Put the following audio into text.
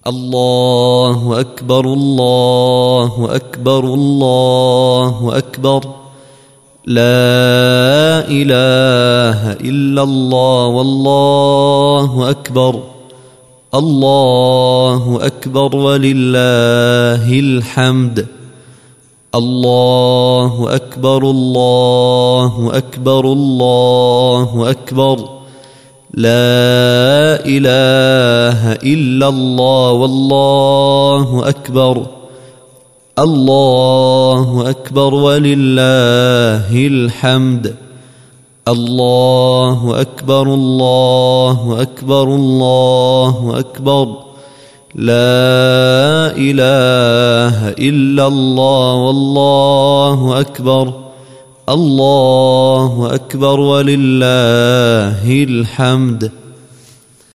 الله أكبر الله أكبر الله أكبر. لا إله إلا الله والله أكبر. الله أكبر ولله الحمد. الله أكبر الله أكبر الله أكبر. لا إله إلا الله والله أكبر. الله أكبر ولله الحمد. الله أكبر الله أكبر الله أكبر. لا إله إلا الله والله أكبر. الله أكبر ولله الحمد.